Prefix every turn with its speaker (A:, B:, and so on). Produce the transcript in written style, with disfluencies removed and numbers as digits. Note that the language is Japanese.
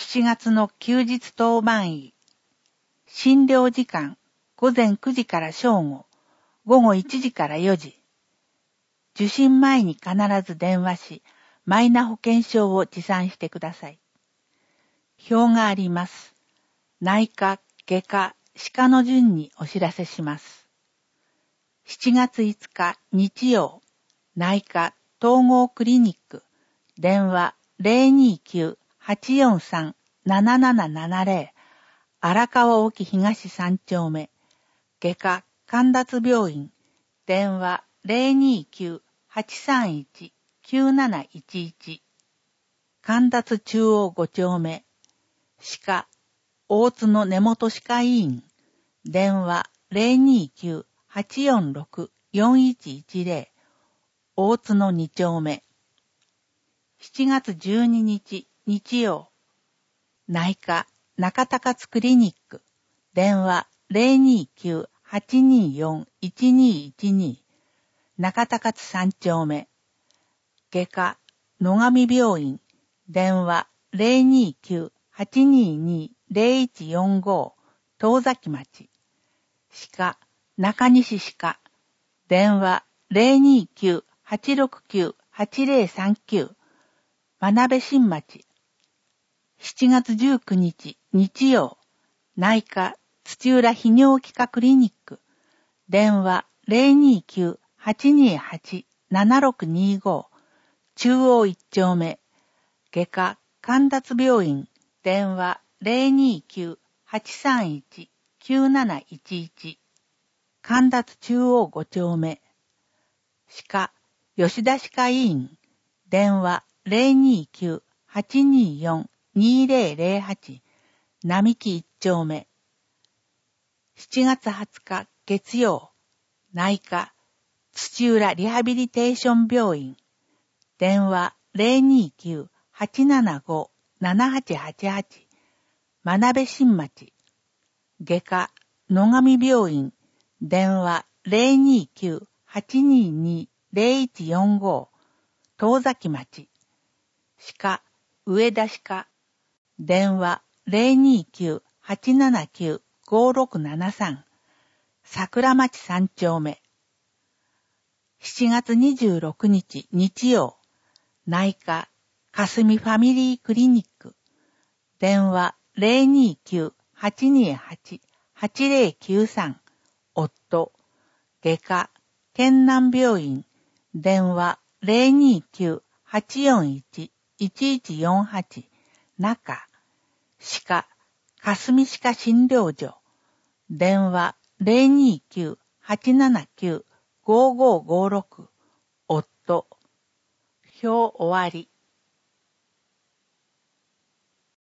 A: 7月の休日当番医。診療時間、午前9時から正午、午後1時から4時。受診前に必ず電話し、マイナ保険証を持参してください。表があります。内科、外科、歯科の順にお知らせします。7月5日日曜、内科統合クリニック、電話 029-843-7770、荒川沖東3丁目、外科神立病院、電話 029-831-9711、神立中央5丁目、歯科大津の根本歯科医院、電話 029-846-4110、大津の2丁目。7月12日日曜、内科中高津クリニック、電話 029-824-1212、中高津3丁目。外科野上病院、電話 029-822-0145、東崎町。歯科中西歯科、電話 029-869-8039、真鍋新町。7月19日日曜、内科土浦泌尿器科クリニック、電話 029-828-7625、中央1丁目。外科神立病院、電話 029-831-9711、神立中央5丁目。歯科吉田歯科医院、電話 029-824-2008、並木1丁目。7月20日月曜、内科土浦リハビリテーション病院、電話 029-875-7888、真鍋新町。外科野上病院、電話 029-822-0145、東崎町。歯科上田歯科、電話 029-879-5673、桜町3丁目。7月26日日曜、内科霞ファミリークリニック、電話 029-828-8093、夫。外科県南病院、電話 029-841-1148、中。歯科霞歯科診療所、電話 029-879-5556、夫。表終わり。